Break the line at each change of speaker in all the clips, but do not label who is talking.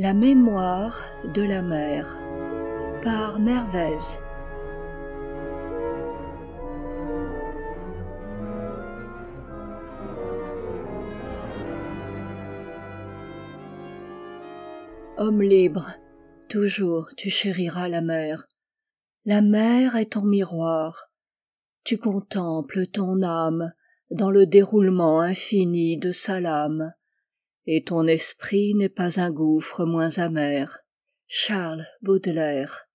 La mémoire de la mer par Mervez. Homme libre, toujours tu chériras la mer. La mer est ton miroir. Tu contemples ton âme dans le déroulement infini de sa lame, et ton esprit n'est pas un gouffre moins amer. Charles Baudelaire.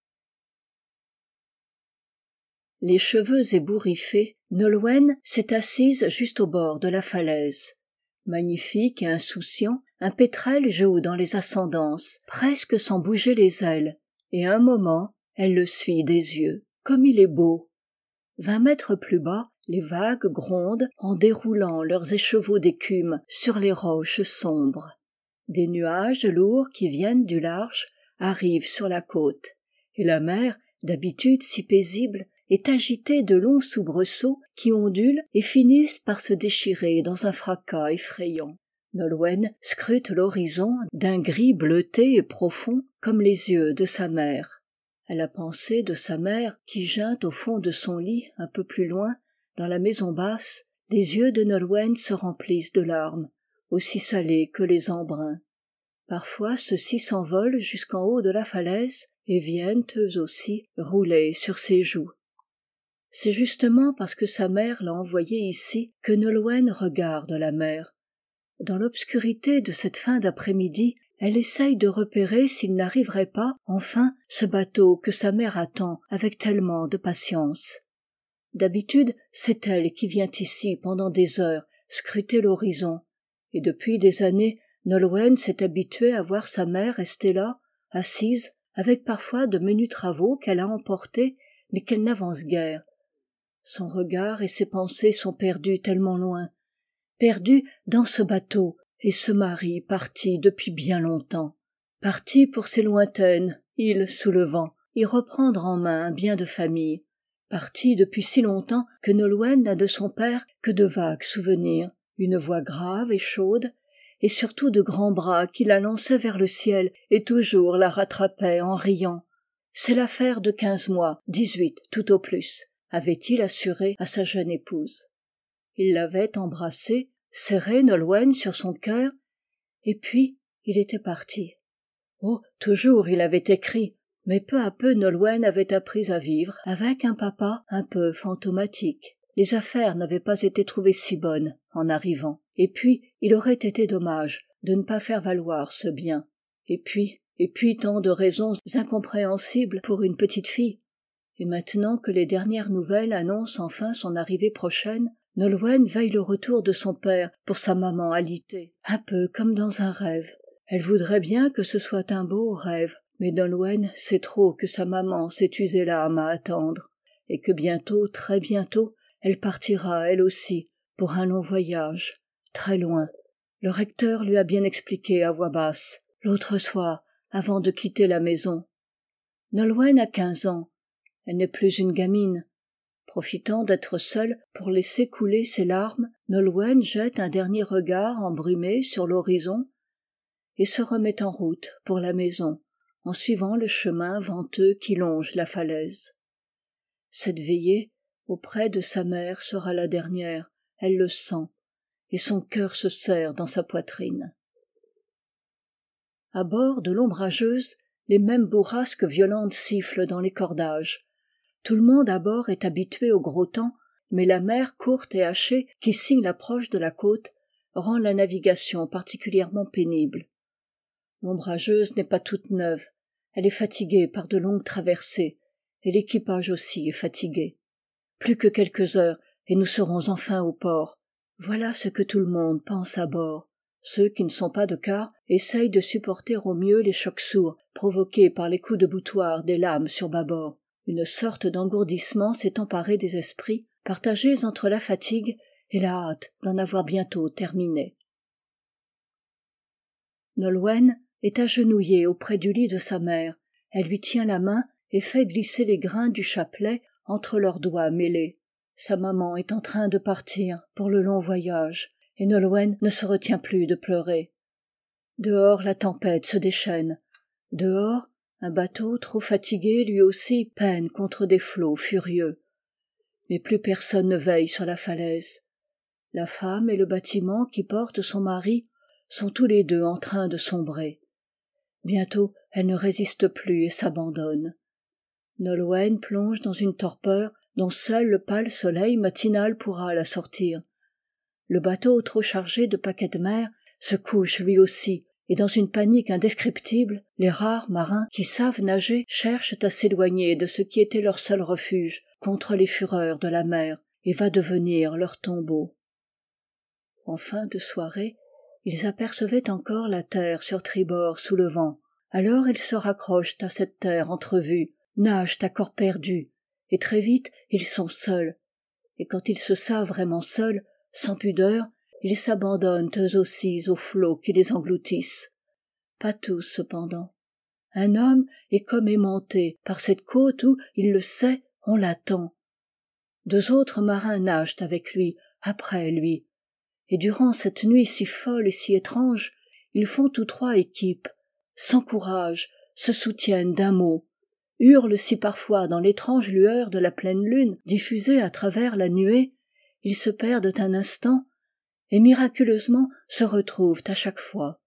Les cheveux ébouriffés, Nolwenn s'est assise juste au bord de la falaise. Magnifique et insouciant, un pétrel joue dans les ascendances, presque sans bouger les ailes, et un moment, elle le suit des yeux. Comme il est beau! 20 mètres plus bas, les vagues grondent en déroulant leurs écheveaux d'écume sur les roches sombres. Des nuages lourds qui viennent du large arrivent sur la côte, et la mer, d'habitude si paisible, est agitée de longs soubresauts qui ondulent et finissent par se déchirer dans un fracas effrayant. Nolwenn scrute l'horizon d'un gris bleuté et profond comme les yeux de sa mère. À la pensée de sa mère qui geint au fond de son lit un peu plus loin, dans la maison basse, les yeux de Nolwenn se remplissent de larmes, aussi salées que les embruns. Parfois ceux-ci s'envolent jusqu'en haut de la falaise et viennent eux aussi rouler sur ses joues. C'est justement parce que sa mère l'a envoyée ici que Nolwenn regarde la mer. Dans l'obscurité de cette fin d'après-midi, elle essaye de repérer s'il n'arriverait pas, enfin, ce bateau que sa mère attend avec tellement de patience. D'habitude, c'est elle qui vient ici pendant des heures scruter l'horizon, et depuis des années, Nolwenn s'est habituée à voir sa mère rester là, assise, avec parfois de menus travaux qu'elle a emportés, mais qu'elle n'avance guère. Son regard et ses pensées sont perdus tellement loin, perdus dans ce bateau et ce mari parti depuis bien longtemps, parti pour ces lointaines îles sous le vent, y reprendre en main un bien de famille, parti depuis si longtemps que Nolwenn n'a de son père que de vagues souvenirs, une voix grave et chaude, et surtout de grands bras qui la lançaient vers le ciel et toujours la rattrapaient en riant. C'est l'affaire de 15 mois, 18 tout au plus, avait-il assuré à sa jeune épouse. Il l'avait embrassée, serré Nolwenn sur son cœur, et puis il était parti. Oh, toujours il avait écrit, mais peu à peu Nolwenn avait appris à vivre avec un papa un peu fantomatique. Les affaires n'avaient pas été trouvées si bonnes en arrivant, et puis il aurait été dommage de ne pas faire valoir ce bien. Et puis tant de raisons incompréhensibles pour une petite fille. Et maintenant que les dernières nouvelles annoncent enfin son arrivée prochaine, Nolwenn veille le retour de son père pour sa maman alitée, un peu comme dans un rêve. Elle voudrait bien que ce soit un beau rêve, mais Nolwenn sait trop que sa maman s'est usé l'âme à attendre, et que bientôt, très bientôt, elle partira elle aussi pour un long voyage, très loin. Le recteur lui a bien expliqué à voix basse, l'autre soir, avant de quitter la maison. Nolwenn a 15 ans. Elle n'est plus une gamine. Profitant d'être seule pour laisser couler ses larmes, Nolwenn jette un dernier regard embrumé sur l'horizon et se remet en route pour la maison, en suivant le chemin venteux qui longe la falaise. Cette veillée auprès de sa mère sera la dernière, elle le sent, et son cœur se serre dans sa poitrine. À bord de l'ombrageuse, les mêmes bourrasques violentes sifflent dans les cordages. Tout le monde à bord est habitué au gros temps, mais la mer courte et hachée qui signe l'approche de la côte rend la navigation particulièrement pénible. L'ombrageuse n'est pas toute neuve, elle est fatiguée par de longues traversées, et l'équipage aussi est fatigué. Plus que quelques heures, et nous serons enfin au port. Voilà ce que tout le monde pense à bord. Ceux qui ne sont pas de quart essayent de supporter au mieux les chocs sourds provoqués par les coups de boutoir des lames sur bâbord. Une sorte d'engourdissement s'est emparé des esprits, partagés entre la fatigue et la hâte d'en avoir bientôt terminé. Nolwenn est agenouillée auprès du lit de sa mère. Elle lui tient la main et fait glisser les grains du chapelet entre leurs doigts mêlés. Sa maman est en train de partir pour le long voyage, et Nolwenn ne se retient plus de pleurer. Dehors, la tempête se déchaîne. Dehors, un bateau trop fatigué lui aussi peine contre des flots furieux. Mais plus personne ne veille sur la falaise. La femme et le bâtiment qui porte son mari sont tous les deux en train de sombrer. Bientôt, elle ne résiste plus et s'abandonne. Nolwenn plonge dans une torpeur dont seul le pâle soleil matinal pourra la sortir. Le bateau trop chargé de paquets de mer se couche lui aussi, et dans une panique indescriptible, les rares marins qui savent nager cherchent à s'éloigner de ce qui était leur seul refuge contre les fureurs de la mer et va devenir leur tombeau. En fin de soirée, ils apercevaient encore la terre sur tribord sous le vent. Alors ils se raccrochent à cette terre entrevue, nagent à corps perdu, et très vite ils sont seuls. Et quand ils se savent vraiment seuls, sans pudeur, ils s'abandonnent eux aussi aux flots qui les engloutissent. Pas tous cependant. Un homme est comme aimanté par cette côte où, il le sait, on l'attend. 2 autres marins nagent avec lui, après lui. Et durant cette nuit si folle et si étrange, ils font tous 3 équipe, s'encouragent, se soutiennent d'un mot, hurlent si parfois dans l'étrange lueur de la pleine lune diffusée à travers la nuée, ils se perdent un instant et miraculeusement se retrouvent à chaque fois.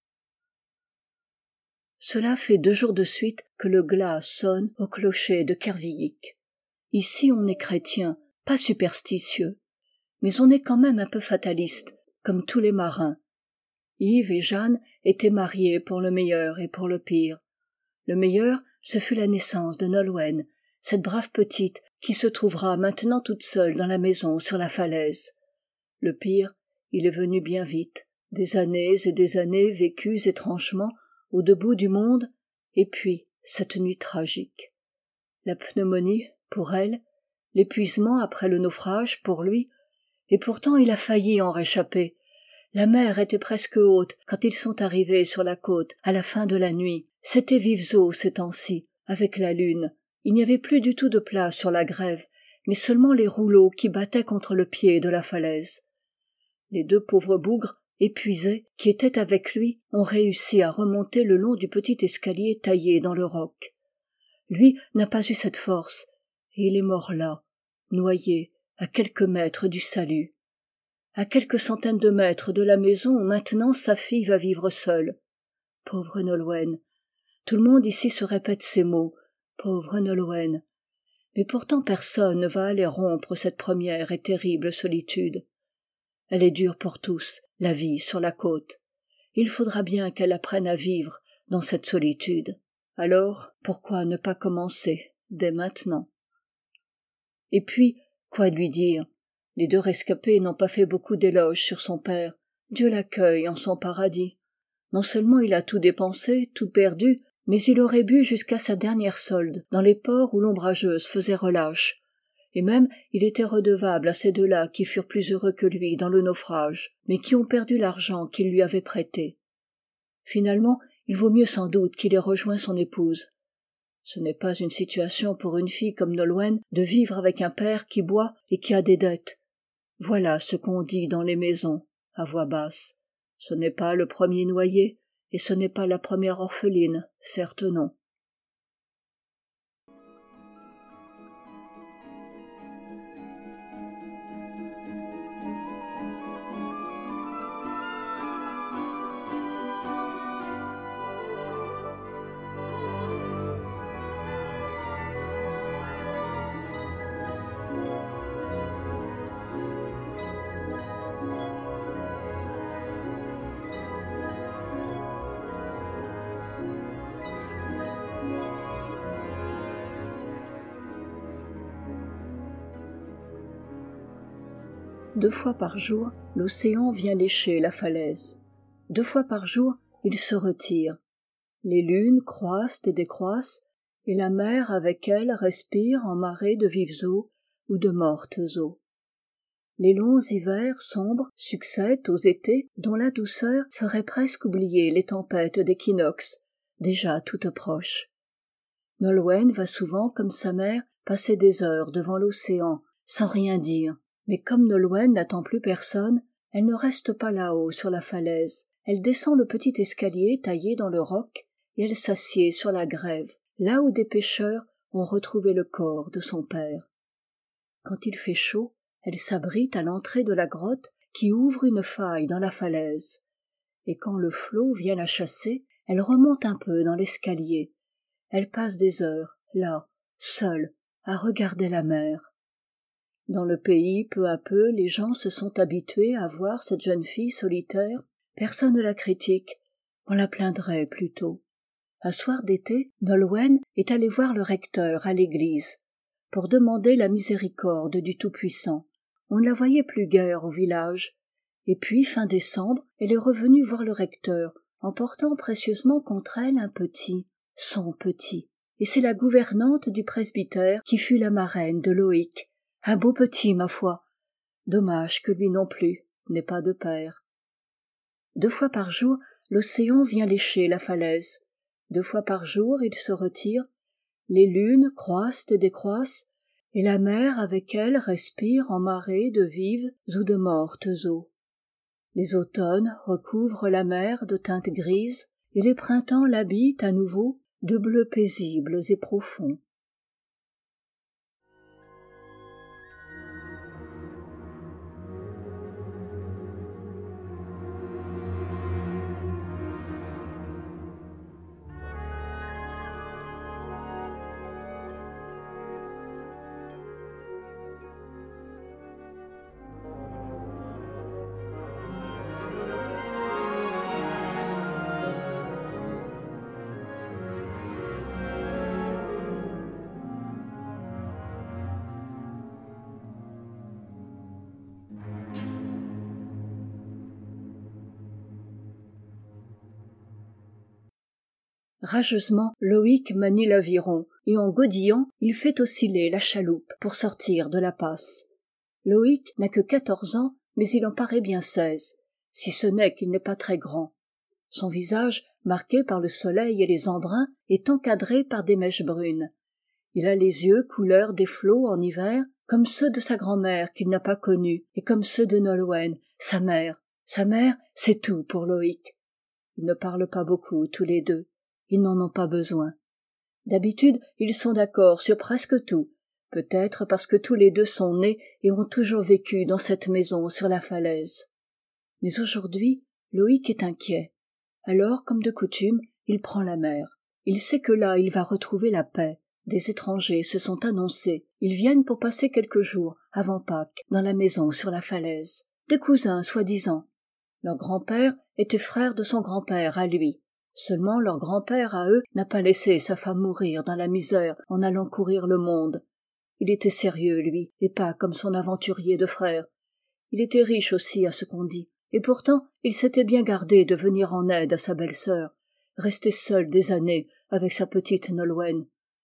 Cela fait 2 jours de suite que le glas sonne au clocher de Kervillic. Ici on est chrétien, pas superstitieux, mais on est quand même un peu fataliste, comme tous les marins. Yves et Jeanne étaient mariés pour le meilleur et pour le pire. Le meilleur, ce fut la naissance de Nolwenn, cette brave petite qui se trouvera maintenant toute seule dans la maison sur la falaise. Le pire, il est venu bien vite, des années et des années vécues étrangement au debout du monde, et puis cette nuit tragique. La pneumonie, pour elle, l'épuisement après le naufrage, pour lui, et pourtant il a failli en réchapper. La mer était presque haute quand ils sont arrivés sur la côte à la fin de la nuit. C'étaient vives eaux ces temps-ci, avec la lune. Il n'y avait plus du tout de place sur la grève, mais seulement les rouleaux qui battaient contre le pied de la falaise. Les 2 pauvres bougres, épuisés, qui étaient avec lui, ont réussi à remonter le long du petit escalier taillé dans le roc. Lui n'a pas eu cette force, et il est mort là, noyé, à quelques mètres du salut. À quelques centaines de mètres de la maison où maintenant sa fille va vivre seule. Pauvre Nolwenn. Tout le monde ici se répète ces mots. Pauvre Nolwenn. Mais pourtant personne ne va aller rompre cette première et terrible solitude. Elle est dure pour tous, la vie sur la côte. Il faudra bien qu'elle apprenne à vivre dans cette solitude. Alors, pourquoi ne pas commencer dès maintenant? Et puis, quoi lui dire? Les 2 rescapés n'ont pas fait beaucoup d'éloges sur son père. Dieu l'accueille en son paradis. Non seulement il a tout dépensé, tout perdu, mais il aurait bu jusqu'à sa dernière solde dans les ports où l'ombrageuse faisait relâche. Et même il était redevable à ces 2-là qui furent plus heureux que lui dans le naufrage, mais qui ont perdu l'argent qu'il lui avait prêté. Finalement, il vaut mieux sans doute qu'il ait rejoint son épouse. Ce n'est pas une situation pour une fille comme Nolwenn de vivre avec un père qui boit et qui a des dettes. Voilà ce qu'on dit dans les maisons, à voix basse. Ce n'est pas le premier noyé, et ce n'est pas la première orpheline, certes non. Deux fois par jour, l'océan vient lécher la falaise. 2 fois par jour, il se retire. Les lunes croissent et décroissent, et la mer avec elle respire en marées de vives eaux ou de mortes eaux. Les longs hivers sombres succèdent aux étés dont la douceur ferait presque oublier les tempêtes d'équinoxe, déjà toutes proches. Nolwenn va souvent, comme sa mère, passer des heures devant l'océan, sans rien dire. Mais comme Nolwenn n'attend plus personne, elle ne reste pas là-haut sur la falaise, Elle descend le petit escalier taillé dans le roc et elle s'assied sur la grève, là où des pêcheurs ont retrouvé le corps de son père. Quand il fait chaud, elle s'abrite à l'entrée de la grotte qui ouvre une faille dans la falaise. Et quand le flot vient la chasser, elle remonte un peu dans l'escalier. Elle passe des heures, là, seule, à regarder la mer. Dans le pays, peu à peu, les gens se sont habitués à voir cette jeune fille solitaire. Personne ne la critique, on la plaindrait plutôt. Un soir d'été, Nolwenn est allée voir le recteur à l'église pour demander la miséricorde du Tout-Puissant. On ne la voyait plus guère au village. Et puis, fin décembre, elle est revenue voir le recteur en portant précieusement contre elle un petit, son petit. Et c'est la gouvernante du presbytère qui fut la marraine de Loïc. Un beau petit, ma foi. Dommage que lui non plus n'ait pas de père. 2 fois par jour, l'océan vient lécher la falaise. 2 fois par jour, il se retire. Les lunes croissent et décroissent, et la mer avec elle respire en marées de vives ou de mortes eaux. Les automnes recouvrent la mer de teintes grises, et les printemps l'habillent à nouveau de bleus paisibles et profonds. Rageusement, Loïc manie l'aviron, et en godillant, il fait osciller la chaloupe pour sortir de la passe. Loïc n'a que 14 ans, mais il en paraît bien 16, si ce n'est qu'il n'est pas très grand. Son visage, marqué par le soleil et les embruns, est encadré par des mèches brunes. Il a les yeux couleur des flots en hiver, comme ceux de sa grand-mère qu'il n'a pas connue, et comme ceux de Nolwenn, sa mère. Sa mère, c'est tout pour Loïc. Ils ne parlent pas beaucoup tous les deux. Ils n'en ont pas besoin. D'habitude, ils sont d'accord sur presque tout, peut-être parce que tous les deux sont nés et ont toujours vécu dans cette maison sur la falaise. Mais aujourd'hui, Loïc est inquiet. Alors, comme de coutume, il prend la mer. Il sait que là, il va retrouver la paix. Des étrangers se sont annoncés. Ils viennent pour passer quelques jours, avant Pâques, dans la maison sur la falaise. Des cousins, soi-disant. Leur grand-père était frère de son grand-père à lui. Seulement leur grand-père à eux n'a pas laissé sa femme mourir dans la misère en allant courir le monde. Il était sérieux, lui, et pas comme son aventurier de frère. Il était riche aussi à ce qu'on dit, et pourtant il s'était bien gardé de venir en aide à sa belle-sœur, resté seul des années avec sa petite Nolwenn.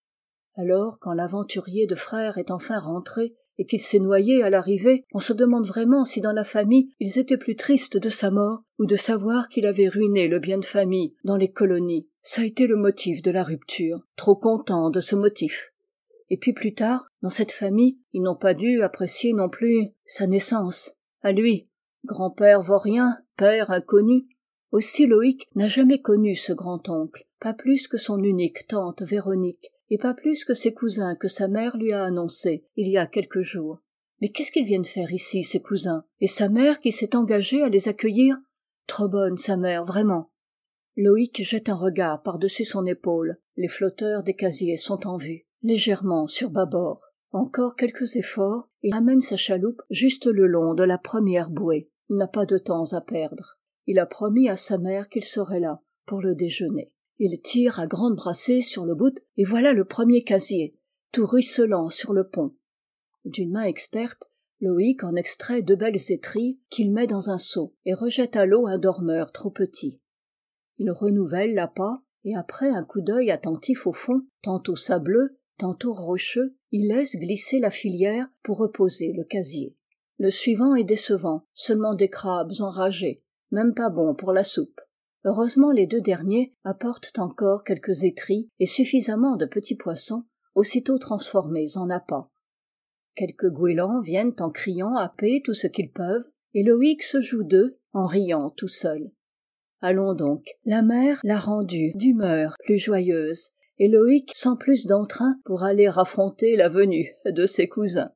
Alors, quand l'aventurier de frère est enfin rentré, et qu'il s'est noyé à l'arrivée, on se demande vraiment si dans la famille ils étaient plus tristes de sa mort ou de savoir qu'il avait ruiné le bien de famille dans les colonies. Ça a été le motif de la rupture, trop content de ce motif. Et puis plus tard, dans cette famille, ils n'ont pas dû apprécier non plus sa naissance. À lui, grand-père vaurien, père inconnu. Aussi Loïc n'a jamais connu ce grand-oncle, pas plus que son unique tante Véronique, et pas plus que ses cousins que sa mère lui a annoncés il y a quelques jours. Mais qu'est-ce qu'ils viennent faire ici, ces cousins? Et sa mère qui s'est engagée à les accueillir? Trop bonne, sa mère, vraiment. Loïc jette un regard par-dessus son épaule. Les flotteurs des casiers sont en vue, légèrement sur bâbord. Encore quelques efforts, il ramène sa chaloupe juste le long de la première bouée. Il n'a pas de temps à perdre. Il a promis à sa mère qu'il serait là pour le déjeuner. Il tire à grandes brassées sur le bout, et voilà le premier casier, tout ruisselant sur le pont. D'une main experte, Loïc en extrait 2 belles étrilles qu'il met dans un seau et rejette à l'eau un dormeur trop petit. Il renouvelle l'appât, et après un coup d'œil attentif au fond, tantôt sableux, tantôt rocheux, il laisse glisser la filière pour reposer le casier. Le suivant est décevant, seulement des crabes enragés, même pas bon pour la soupe. Heureusement, les 2 derniers apportent encore quelques étrilles et suffisamment de petits poissons, aussitôt transformés en appât. Quelques goélands viennent en criant happer tout ce qu'ils peuvent, et Loïc se joue d'eux en riant tout seul. Allons donc, la mer l'a rendue d'humeur plus joyeuse, et Loïc sent plus d'entrain pour aller affronter la venue de ses cousins.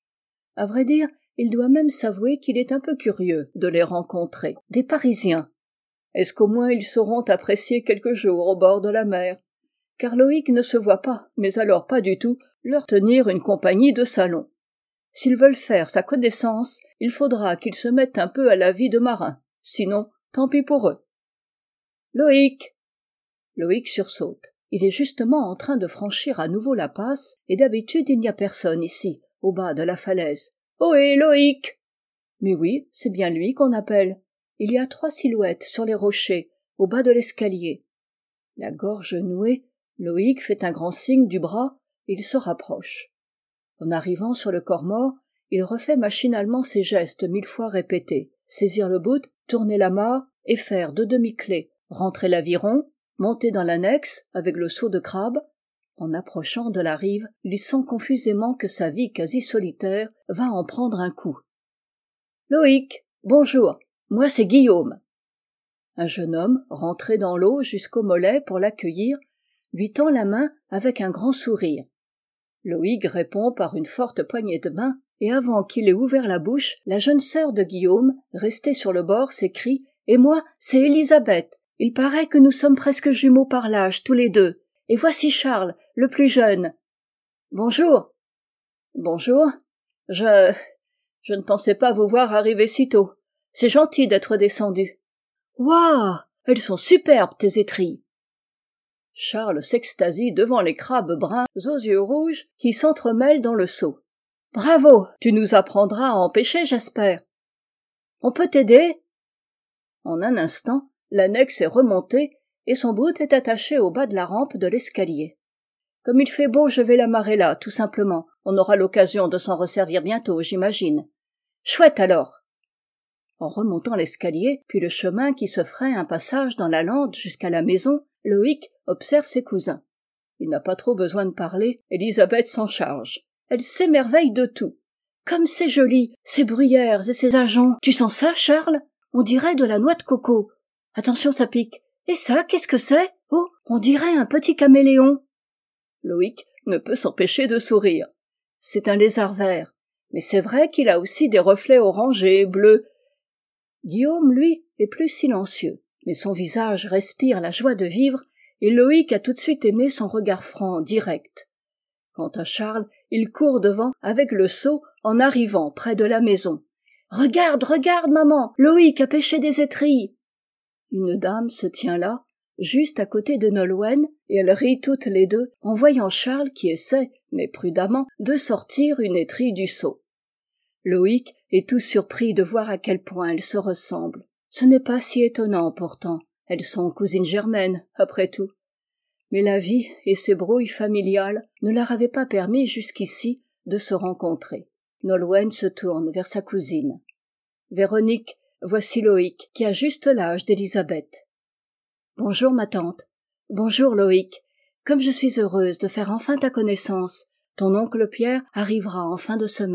À vrai dire, il doit même s'avouer qu'il est un peu curieux de les rencontrer, des Parisiens. Est-ce qu'au moins ils sauront apprécier quelques jours au bord de la mer? Car Loïc ne se voit pas, mais alors pas du tout, leur tenir une compagnie de salon. S'ils veulent faire sa connaissance, il faudra qu'ils se mettent un peu à la vie de marin. Sinon, tant pis pour eux. Loïc! Loïc sursaute. Il est justement en train de franchir à nouveau la passe, et d'habitude il n'y a personne ici, au bas de la falaise. Ohé, Loïc! Mais oui, c'est bien lui qu'on appelle. Il y a 3 silhouettes sur les rochers, au bas de l'escalier. La gorge nouée, Loïc fait un grand signe du bras, et il se rapproche. En arrivant sur le corps mort, il refait machinalement ses gestes 1000 fois répétés. Saisir le bout, tourner l'amarre et faire 2 demi-clés, rentrer l'aviron, monter dans l'annexe avec le seau de crabe. En approchant de la rive, il sent confusément que sa vie quasi solitaire va en prendre un coup. « Loïc, bonjour, moi c'est Guillaume. » Un jeune homme, rentré dans l'eau jusqu'au mollet pour l'accueillir, lui tend la main avec un grand sourire. Loïc répond par une forte poignée de main, et avant qu'il ait ouvert la bouche, la jeune sœur de Guillaume, restée sur le bord, s'écrie « Et moi, c'est Élisabeth. Il paraît que nous sommes presque jumeaux par l'âge, tous les deux. Et voici Charles, le plus jeune. »« Bonjour. »« Bonjour. Je ne pensais pas vous voir arriver si tôt. C'est gentil d'être descendu. »« Ouah, elles sont superbes, tes étrilles. » Charles s'extasie devant les crabes bruns aux yeux rouges qui s'entremêlent dans le seau. « Bravo, tu nous apprendras à en pêcher, j'espère. On peut t'aider ?» En un instant, l'annexe est remontée et son bout est attaché au bas de la rampe de l'escalier. « Comme il fait beau, je vais l'amarrer là, tout simplement. On aura l'occasion de s'en resservir bientôt, j'imagine. Chouette alors !» En remontant l'escalier, puis le chemin qui se ferait un passage dans la lande jusqu'à la maison, Loïc observe ses cousins. Il n'a pas trop besoin de parler, Élisabeth s'en charge. Elle s'émerveille de tout. Comme c'est joli, ces bruyères et ces ajoncs. Tu sens ça, Charles? On dirait de la noix de coco. Attention, ça pique. Et ça, qu'est-ce que c'est? Oh, on dirait un petit caméléon. Loïc ne peut s'empêcher de sourire. C'est un lézard vert. Mais c'est vrai qu'il a aussi des reflets orangés, bleus. Guillaume, lui, est plus silencieux. Mais son visage respire la joie de vivre, et Loïc a tout de suite aimé son regard franc, direct. Quant à Charles, il court devant avec le seau en arrivant près de la maison. « Regarde, regarde, maman, Loïc a pêché des étrilles !» Une dame se tient là, juste à côté de Nolwenn, et elles rient toutes les deux en voyant Charles qui essaie, mais prudemment, de sortir une étrille du seau. Loïc est tout surpris de voir à quel point elles se ressemblent. Ce n'est pas si étonnant pourtant, elles sont cousines germaines, après tout. Mais la vie et ses brouilles familiales ne leur avaient pas permis jusqu'ici de se rencontrer. Nolwenn se tourne vers sa cousine. « Véronique, voici Loïc, qui a juste l'âge d'Élisabeth. »« Bonjour ma tante. Bonjour Loïc. Comme je suis heureuse de faire enfin ta connaissance. Ton oncle Pierre arrivera en fin de semaine. »«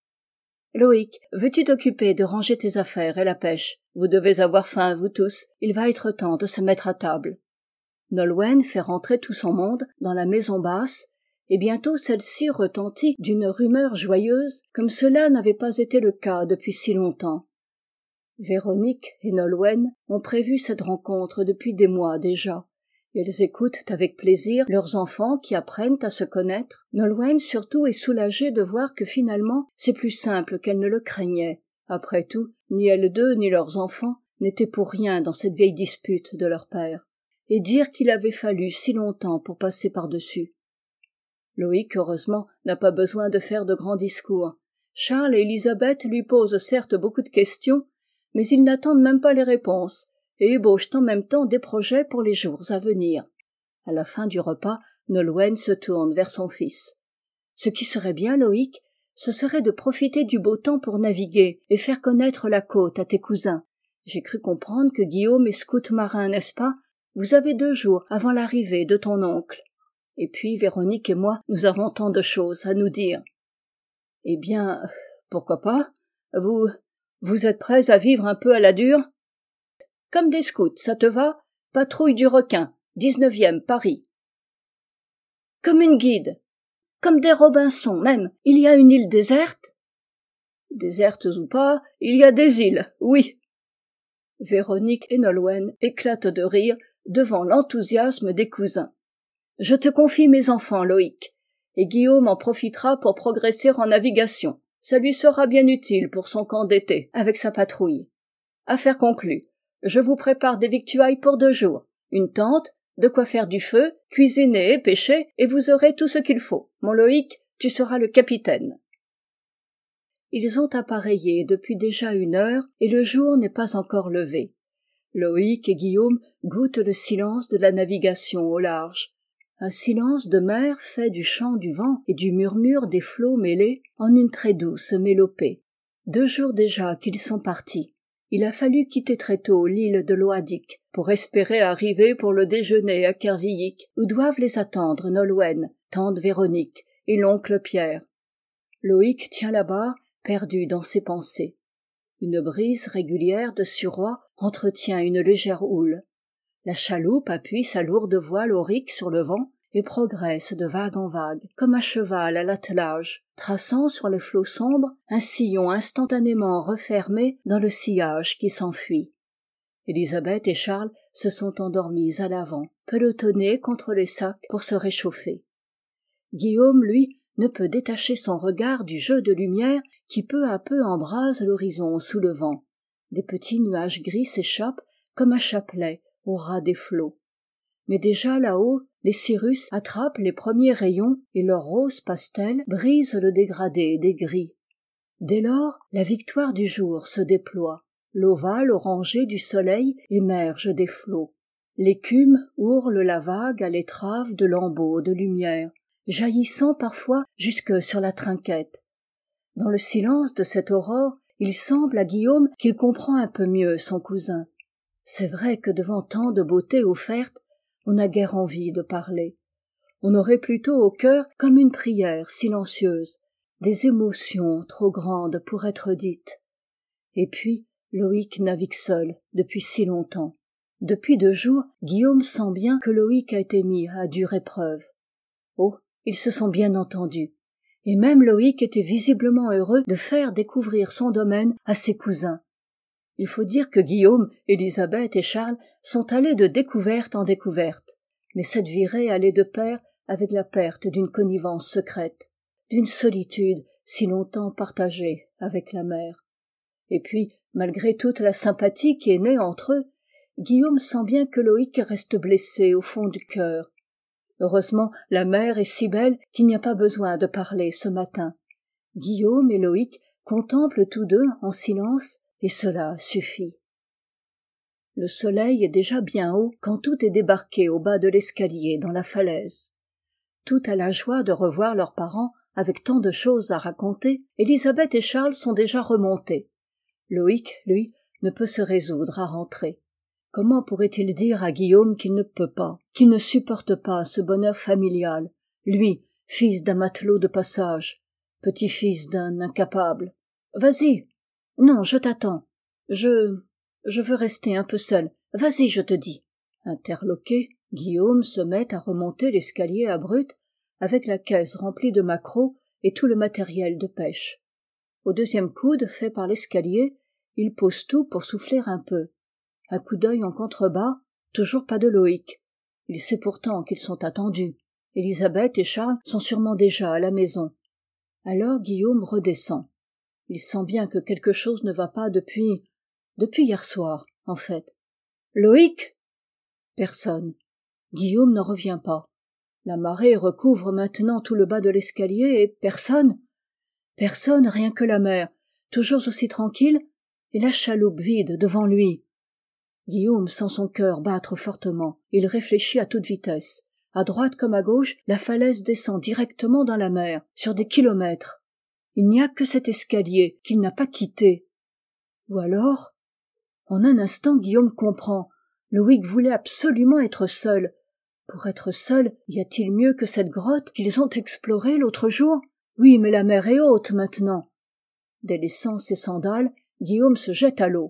Loïc, veux-tu t'occuper de ranger tes affaires et la pêche? Vous devez avoir faim, vous tous. Il va être temps de se mettre à table. » Nolwenn fait rentrer tout son monde dans la maison basse, et bientôt celle-ci retentit d'une rumeur joyeuse comme cela n'avait pas été le cas depuis si longtemps. Véronique et Nolwenn ont prévu cette rencontre depuis des mois déjà. Elles écoutent avec plaisir leurs enfants qui apprennent à se connaître. Nolwenn surtout est soulagée de voir que finalement c'est plus simple qu'elle ne le craignait. Après tout, ni elles deux ni leurs enfants n'étaient pour rien dans cette vieille dispute de leur père. Et dire qu'il avait fallu si longtemps pour passer par-dessus. Loïc, heureusement, n'a pas besoin de faire de grands discours. Charles et Élisabeth lui posent certes beaucoup de questions, mais ils n'attendent même pas les réponses, et ébauchent en même temps des projets pour les jours à venir. À la fin du repas, Nolwenn se tourne vers son fils. « Ce qui serait bien, Loïc, ce serait de profiter du beau temps pour naviguer et faire connaître la côte à tes cousins. J'ai cru comprendre que Guillaume est scout marin, n'est-ce pas ? Vous avez 2 jours avant l'arrivée de ton oncle. Et puis Véronique et moi, nous avons tant de choses à nous dire. » « Eh bien, pourquoi pas ? Vous êtes prêts à vivre un peu à la dure ? » Comme des scouts, ça te va? Patrouille du requin, 19e, Paris. Comme une guide. Comme des Robinson, même. Il y a une île déserte? Désertes ou pas, il y a des îles, oui. Véronique et Nolwenn éclatent de rire devant l'enthousiasme des cousins. Je te confie mes enfants, Loïc, et Guillaume en profitera pour progresser en navigation. Ça lui sera bien utile pour son camp d'été, avec sa patrouille. Affaire conclue. Je vous prépare des victuailles pour 2 jours. Une tente, de quoi faire du feu, cuisiner et pêcher, et vous aurez tout ce qu'il faut. Mon Loïc, tu seras le capitaine. Ils ont appareillé depuis déjà 1 heure, et le jour n'est pas encore levé. Loïc et Guillaume goûtent le silence de la navigation au large. Un silence de mer fait du chant du vent et du murmure des flots mêlés en une très douce mélopée. 2 jours déjà qu'ils sont partis. Il a fallu quitter très tôt l'île de Loadik pour espérer arriver pour le déjeuner à Kervillic, où doivent les attendre Nolwenn, tante Véronique et l'oncle Pierre. Loïc tient la barre, perdu dans ses pensées. Une brise régulière de suroît entretient une légère houle. La chaloupe appuie sa lourde voile aurique sur le vent et progresse de vague en vague, comme un cheval à l'attelage, traçant sur les flots sombres un sillon instantanément refermé dans le sillage qui s'enfuit. Élisabeth et Charles se sont endormis à l'avant, pelotonnés contre les sacs pour se réchauffer. Guillaume, lui, ne peut détacher son regard du jeu de lumière qui peu à peu embrase l'horizon sous le vent. Des petits nuages gris s'échappent comme un chapelet au ras des flots. Mais déjà là-haut, les cirrus attrapent les premiers rayons et leur rose pastel brise le dégradé des gris. Dès lors, la victoire du jour se déploie. L'ovale orangé du soleil émerge des flots. L'écume ourle la vague à l'étrave de lambeaux de lumière, jaillissant parfois jusque sur la trinquette. Dans le silence de cette aurore, il semble à Guillaume qu'il comprend un peu mieux son cousin. C'est vrai que devant tant de beauté offerte, on n'a guère envie de parler. On aurait plutôt au cœur, comme une prière silencieuse, des émotions trop grandes pour être dites. Et puis, Loïc navigue seul depuis si longtemps. Depuis 2 jours, Guillaume sent bien que Loïc a été mis à dure épreuve. Oh, ils se sont bien entendus. Et même Loïc était visiblement heureux de faire découvrir son domaine à ses cousins. Il faut dire que Guillaume, Élisabeth et Charles sont allés de découverte en découverte. Mais cette virée allait de pair avec la perte d'une connivence secrète, d'une solitude si longtemps partagée avec la mère. Et puis, malgré toute la sympathie qui est née entre eux, Guillaume sent bien que Loïc reste blessé au fond du cœur. Heureusement, la mère est si belle qu'il n'y a pas besoin de parler ce matin. Guillaume et Loïc contemplent tous deux en silence, et cela suffit. Le soleil est déjà bien haut quand tout est débarqué au bas de l'escalier dans la falaise. Tout a la joie de revoir leurs parents avec tant de choses à raconter, Élisabeth et Charles sont déjà remontés. Loïc, lui, ne peut se résoudre à rentrer. Comment pourrait-il dire à Guillaume qu'il ne peut pas, qu'il ne supporte pas ce bonheur familial, lui, fils d'un matelot de passage, petit-fils d'un incapable? Vas-y. Non, je t'attends. Je veux rester un peu seul. Vas-y, je te dis. Interloqué, Guillaume se met à remonter l'escalier abrupt avec la caisse remplie de maquereaux et tout le matériel de pêche. Au 2e coude fait par l'escalier, il pose tout pour souffler un peu. Un coup d'œil en contrebas, toujours pas de Loïc. Il sait pourtant qu'ils sont attendus. Élisabeth et Charles sont sûrement déjà à la maison. Alors Guillaume redescend. Il sent bien que quelque chose ne va pas depuis hier soir, en fait. Loïc? Personne. Guillaume ne revient pas. La marée recouvre maintenant tout le bas de l'escalier et personne. Personne, rien que la mer, toujours aussi tranquille, et la chaloupe vide devant lui. Guillaume sent son cœur battre fortement. Il réfléchit à toute vitesse. À droite comme à gauche, la falaise descend directement dans la mer, sur des kilomètres. Il n'y a que cet escalier qu'il n'a pas quitté. Ou alors... En un instant, Guillaume comprend. Loïc voulait absolument être seul. Pour être seul, y a-t-il mieux que cette grotte qu'ils ont explorée l'autre jour? Oui, mais la mer est haute maintenant. Délaissant ses sandales, Guillaume se jette à l'eau.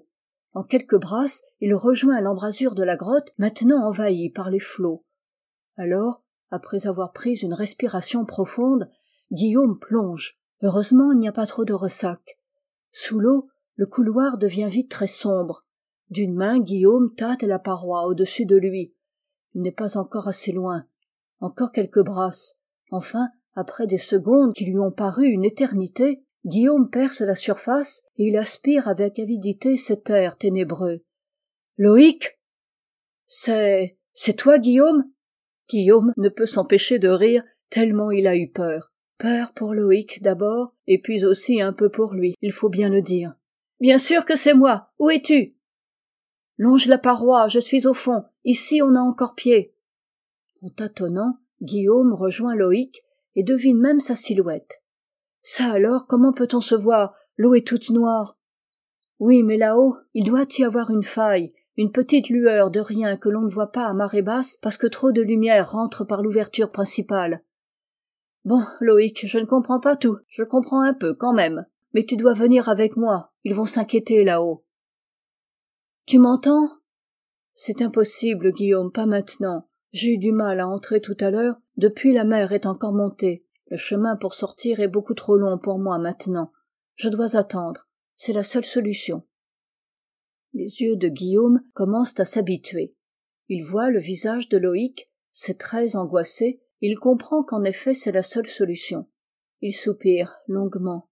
En quelques brasses, il rejoint l'embrasure de la grotte, maintenant envahie par les flots. Alors, après avoir pris une respiration profonde, Guillaume plonge. Heureusement, il n'y a pas trop de ressac. Sous l'eau, le couloir devient vite très sombre. D'une main, Guillaume tâte la paroi au-dessus de lui. Il n'est pas encore assez loin. Encore quelques brasses. Enfin, après des secondes qui lui ont paru une éternité, Guillaume perce la surface et il aspire avec avidité cet air ténébreux. « Loïc ! C'est toi, Guillaume ?» Guillaume ne peut s'empêcher de rire tellement il a eu peur. Peur pour Loïc d'abord, et puis aussi un peu pour lui, il faut bien le dire. « Bien sûr que c'est moi. Où es-tu ?»« Longe la paroi, je suis au fond. Ici on a encore pied. » En tâtonnant, Guillaume rejoint Loïc et devine même sa silhouette. Ça alors, comment peut-on se voir? L'eau est toute noire. Oui, mais là-haut, il doit y avoir une faille, une petite lueur de rien que l'on ne voit pas à marée basse parce que trop de lumière rentre par l'ouverture principale. Bon, Loïc, je ne comprends pas tout, je comprends un peu quand même. Mais tu dois venir avec moi, ils vont s'inquiéter là-haut. Tu m'entends? C'est impossible, Guillaume, pas maintenant. J'ai eu du mal à entrer tout à l'heure, depuis la mer est encore montée. Le chemin pour sortir est beaucoup trop long pour moi maintenant. Je dois attendre, c'est la seule solution. Les yeux de Guillaume commencent à s'habituer. Il voit le visage de Loïc, ses traits angoissés, il comprend qu'en effet c'est la seule solution. Il soupire longuement.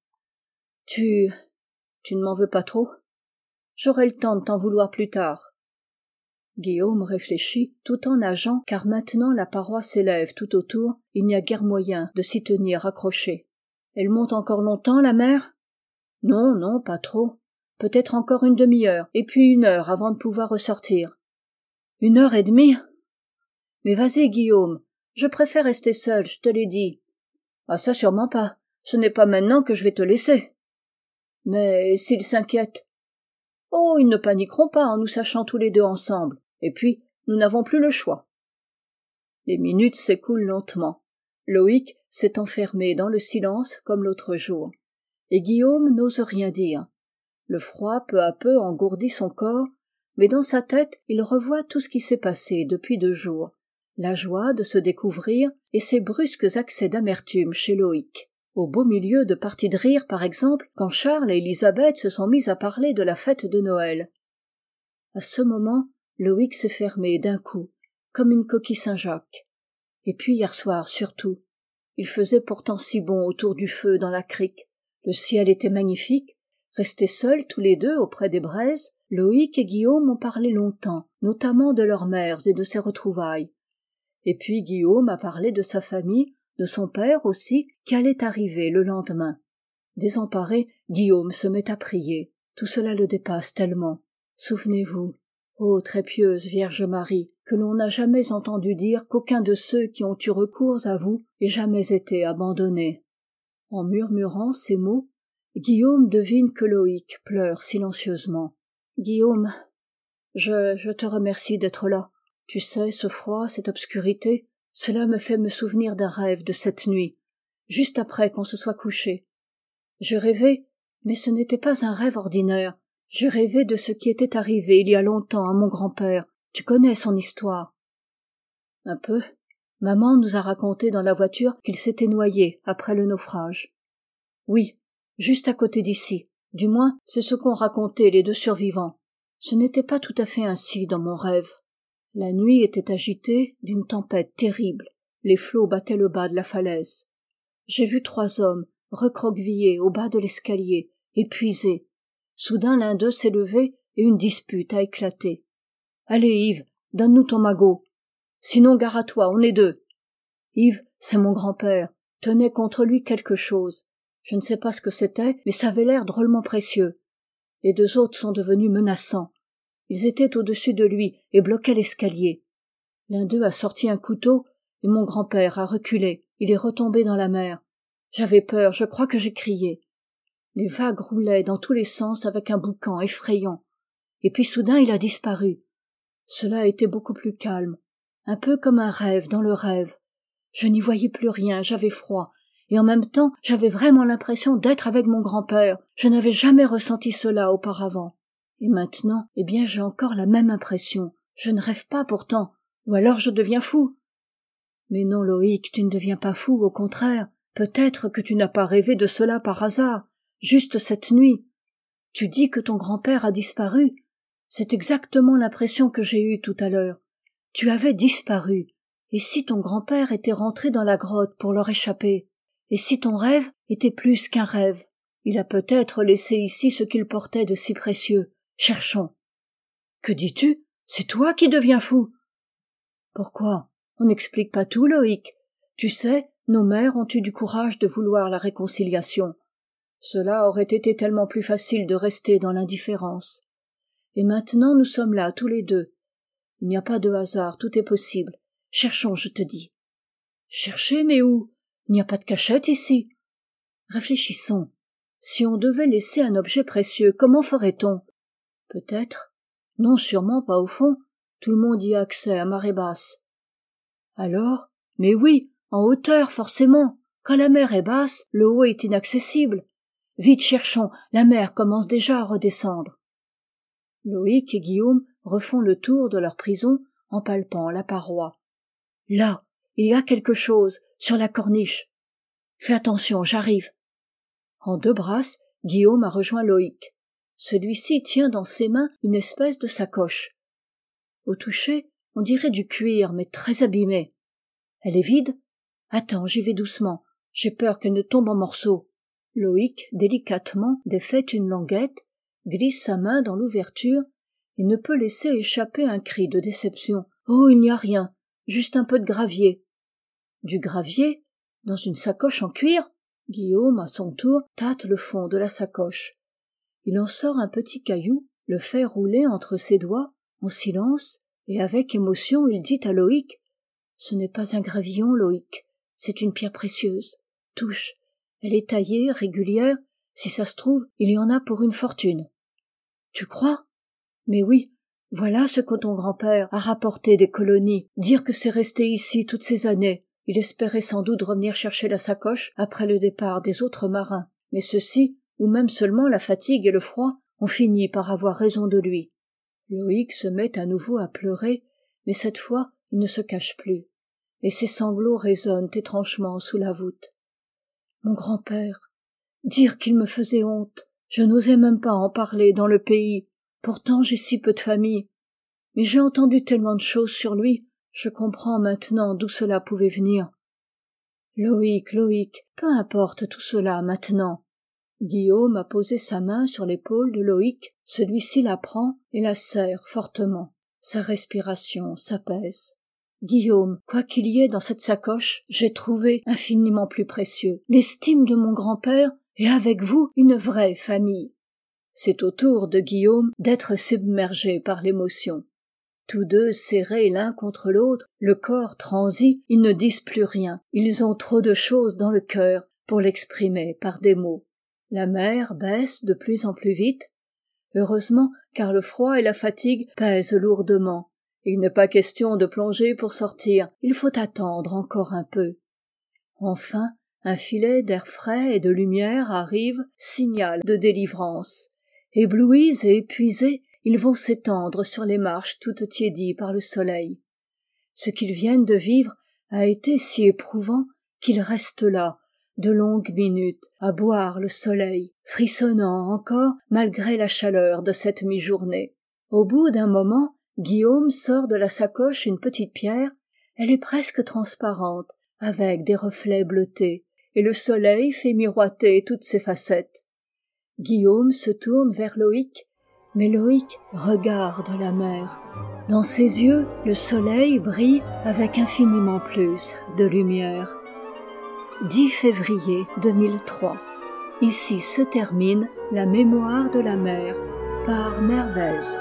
Tu ne m'en veux pas trop? J'aurai le temps de t'en vouloir plus tard. Guillaume réfléchit tout en nageant car maintenant la paroi s'élève tout autour, il n'y a guère moyen de s'y tenir accroché. Elle monte encore longtemps la mer? Non, pas trop. Peut-être encore une demi-heure, et puis 1 heure avant de pouvoir ressortir. 1 heure et demie? Mais vas-y, Guillaume, je préfère rester seul, je te l'ai dit. Ah, ça sûrement pas, ce n'est pas maintenant que je vais te laisser. Mais s'ils s'inquiètent? Oh, ils ne paniqueront pas en nous sachant tous les deux ensemble, et puis nous n'avons plus le choix. Les minutes s'écoulent lentement. Loïc s'est enfermé dans le silence comme l'autre jour, et Guillaume n'ose rien dire. Le froid peu à peu engourdit son corps, mais dans sa tête il revoit tout ce qui s'est passé depuis 2 jours, la joie de se découvrir et ces brusques accès d'amertume chez Loïc. Au beau milieu de parties de rire, par exemple, quand Charles et Élisabeth se sont mis à parler de la fête de Noël. À ce moment, Loïc s'est fermé d'un coup, comme une coquille Saint-Jacques. Et puis hier soir surtout. Il faisait pourtant si bon autour du feu dans la crique. Le ciel était magnifique. Restés seuls tous les deux auprès des braises, Loïc et Guillaume ont parlé longtemps, notamment de leurs mères et de ses retrouvailles. Et puis Guillaume a parlé de sa famille, de son père aussi, qui allait arriver le lendemain. Désemparé, Guillaume se met à prier. Tout cela le dépasse tellement. Souvenez-vous, ô très pieuse Vierge Marie, que l'on n'a jamais entendu dire qu'aucun de ceux qui ont eu recours à vous ait jamais été abandonné. En murmurant ces mots, Guillaume devine que Loïc pleure silencieusement. Guillaume, je te remercie d'être là. Tu sais, ce froid, cette obscurité, cela me fait me souvenir d'un rêve de cette nuit, juste après qu'on se soit couché. J'ai rêvé, mais ce n'était pas un rêve ordinaire. J'ai rêvé de ce qui était arrivé il y a longtemps à mon grand-père. Tu connais son histoire. Un peu. Maman nous a raconté dans la voiture qu'il s'était noyé après le naufrage. Oui, juste à côté d'ici. Du moins, c'est ce qu'ont raconté les 2 survivants. Ce n'était pas tout à fait ainsi dans mon rêve. La nuit était agitée d'une tempête terrible. Les flots battaient le bas de la falaise. J'ai vu 3 hommes recroquevillés au bas de l'escalier, épuisés. Soudain l'un d'eux s'est levé et une dispute a éclaté. « Allez Yves, donne-nous ton magot. Sinon gare à toi, on est 2. » Yves, c'est mon grand-père, tenait contre lui quelque chose. Je ne sais pas ce que c'était, mais ça avait l'air drôlement précieux. Les 2 autres sont devenus menaçants. Ils étaient au-dessus de lui et bloquaient l'escalier. L'un d'eux a sorti un couteau et mon grand-père a reculé. Il est retombé dans la mer. J'avais peur, je crois que j'ai crié. Les vagues roulaient dans tous les sens avec un boucan effrayant. Et puis soudain il a disparu. Cela était beaucoup plus calme, un peu comme un rêve dans le rêve. Je n'y voyais plus rien, j'avais froid. Et en même temps, j'avais vraiment l'impression d'être avec mon grand-père. Je n'avais jamais ressenti cela auparavant. Et maintenant, eh bien, j'ai encore la même impression. Je ne rêve pas pourtant, ou alors je deviens fou. Mais non, Loïc, tu ne deviens pas fou, au contraire. Peut-être que tu n'as pas rêvé de cela par hasard, juste cette nuit. Tu dis que ton grand-père a disparu. C'est exactement l'impression que j'ai eue tout à l'heure. Tu avais disparu. Et si ton grand-père était rentré dans la grotte pour leur échapper? Et si ton rêve était plus qu'un rêve? Il a peut-être laissé ici ce qu'il portait de si précieux. Cherchons. Que dis-tu? C'est toi qui deviens fou. Pourquoi? On n'explique pas tout, Loïc. Tu sais, nos mères ont eu du courage de vouloir la réconciliation. Cela aurait été tellement plus facile de rester dans l'indifférence. Et maintenant nous sommes là tous les deux. Il n'y a pas de hasard, tout est possible. Cherchons, je te dis. Chercher, mais où? Il n'y a pas de cachette ici. Réfléchissons. Si on devait laisser un objet précieux, comment ferait-on? Peut-être. Non, sûrement pas au fond. Tout le monde y a accès à marée basse. Alors? Mais oui, en hauteur, forcément. Quand la mer est basse, le haut est inaccessible. Vite, cherchons, la mer commence déjà à redescendre. Loïc et Guillaume refont le tour de leur prison en palpant la paroi. Là, il y a quelque chose, sur la corniche. Fais attention, j'arrive. En deux brasses, Guillaume a rejoint Loïc. Celui-ci tient dans ses mains une espèce de sacoche. Au toucher, on dirait du cuir, mais très abîmé. Elle est vide? Attends, j'y vais doucement. J'ai peur qu'elle ne tombe en morceaux. Loïc, délicatement, défait une languette, glisse sa main dans l'ouverture et ne peut laisser échapper un cri de déception. Oh, il n'y a rien, juste un peu de gravier. Du gravier? Dans une sacoche en cuir? Guillaume, à son tour, tâte le fond de la sacoche. Il en sort un petit caillou, le fait rouler entre ses doigts, en silence, et avec émotion il dit à Loïc: « Ce n'est pas un gravillon, Loïc, c'est une pierre précieuse. Touche, elle est taillée, régulière, si ça se trouve, il y en a pour une fortune. » Tu crois? Mais oui, voilà ce que ton grand-père a rapporté des colonies, dire que c'est resté ici toutes ces années. Il espérait sans doute revenir chercher la sacoche après le départ des autres marins, mais ceux-ci, ou même seulement la fatigue et le froid, ont fini par avoir raison de lui. Loïc se met à nouveau à pleurer, mais cette fois il ne se cache plus, et ses sanglots résonnent étrangement sous la voûte. Mon grand-père, dire qu'il me faisait honte, je n'osais même pas en parler dans le pays, pourtant j'ai si peu de famille, mais j'ai entendu tellement de choses sur lui, je comprends maintenant d'où cela pouvait venir. Loïc, Loïc, peu importe tout cela maintenant. Guillaume a posé sa main sur l'épaule de Loïc, celui-ci la prend et la serre fortement. Sa respiration s'apaise. Guillaume, quoi qu'il y ait dans cette sacoche, j'ai trouvé infiniment plus précieux l'estime de mon grand-père et avec vous une vraie famille. C'est au tour de Guillaume d'être submergé par l'émotion. Tous deux serrés l'un contre l'autre, le corps transi, ils ne disent plus rien. Ils ont trop de choses dans le cœur pour l'exprimer par des mots. La mer baisse de plus en plus vite. Heureusement, car le froid et la fatigue pèsent lourdement. Il n'est pas question de plonger pour sortir, il faut attendre encore un peu. Enfin, un filet d'air frais et de lumière arrive, signal de délivrance. Éblouis et épuisés, ils vont s'étendre sur les marches toutes tiédies par le soleil. Ce qu'ils viennent de vivre a été si éprouvant qu'ils restent là, de longues minutes, à boire le soleil, frissonnant encore malgré la chaleur de cette mi-journée. Au bout d'un moment, Guillaume sort de la sacoche une petite pierre, elle est presque transparente, avec des reflets bleutés, et le soleil fait miroiter toutes ses facettes. Guillaume se tourne vers Loïc, mais Loïc regarde la mer. Dans ses yeux, le soleil brille avec infiniment plus de lumière. 10 février 2003. Ici se termine La mémoire de la mer par Mervez.